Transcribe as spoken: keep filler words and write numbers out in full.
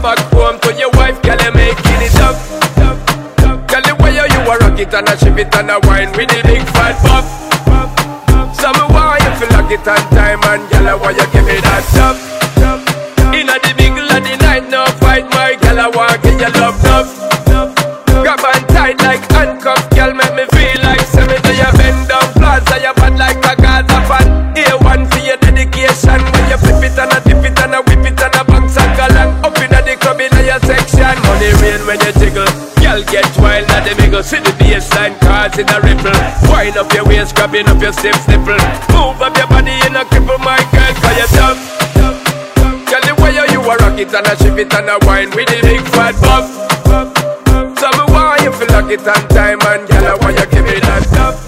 back home to your wife, girl, you making it up. Girl, the way you a rock it and a shift it and a wine with the big fat pop. So me want you feel like it on time and girl, I want you give me that stuff. Inna the middle of the night, no fight, my girl, I want get your love up. Grab and tight like handcuffs, girl, make me feel like semi to your bend down plaza, you bad like a Gaza fan. A one for your dedication, when you flip it and a dip it and a whip it and a bounce and galang. Up inna the club inna your section, money rain when you jiggle. Girl get wild at the middle, see the baseline causing a ripple. Wind up your waist, grabbing up your stiff nipple. Move up your body in a cripple, my girl, cause you're tough. Girl, the way you a rock it and a shift it and a wine with the big fat buff. So me want you feel like it on time and girl, I want you give me that stuff.